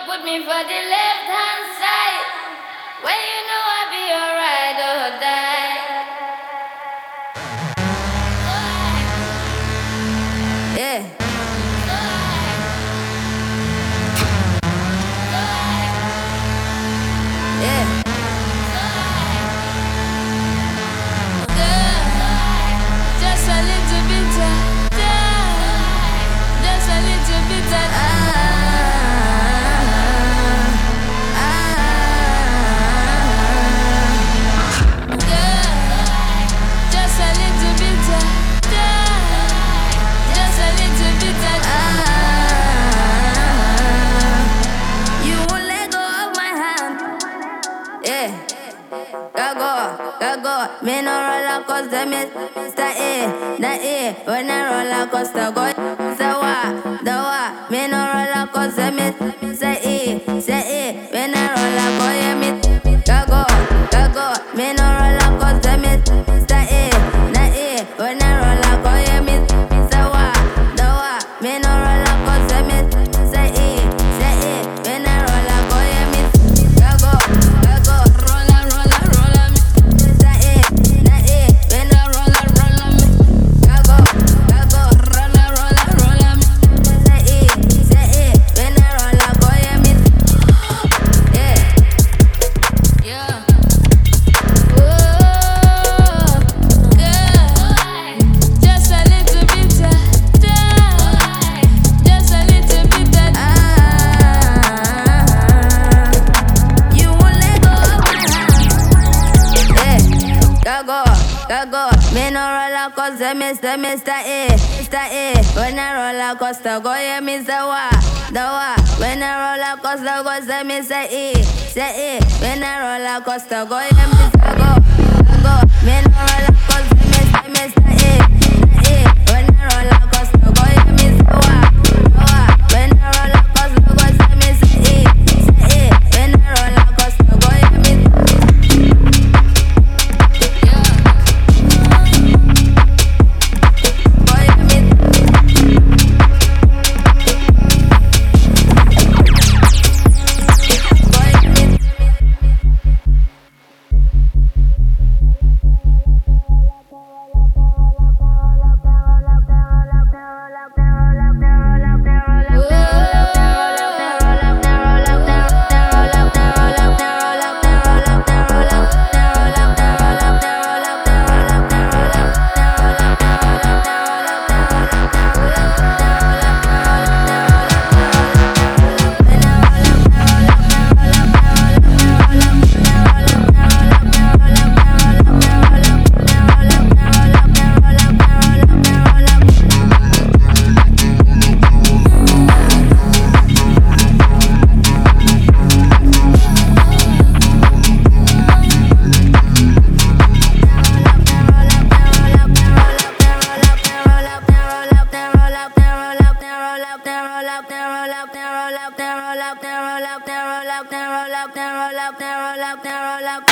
put me for the left hand side. When you know I be alright or die. Yeah. Yeah. Just a little bit, just a little bit. Go, me no roller coaster, Mr. A, the A. When I roller coaster go, say what, the what. Me no roller coaster, Mr. A, say A. When I roller go, yeah, me go. Me no roller coaster, Mr. A, the A. When I roller go, yeah, me say what, the what. Me no roller coaster, Mr. A, say A. When I roller go, yeah, me go. Go. Me no roller coaster, Mr. A. When I roller coaster go, yeah, me say what, the what. When I roller coaster go, say me say A. When I roller coaster go, yeah, me say go. Me no roller coaster, Mr. A. When I roller coaster go, yeah, me say what, the what. When I roller coaster go, say me say A. When I roller coaster go, yeah, me. Roll up.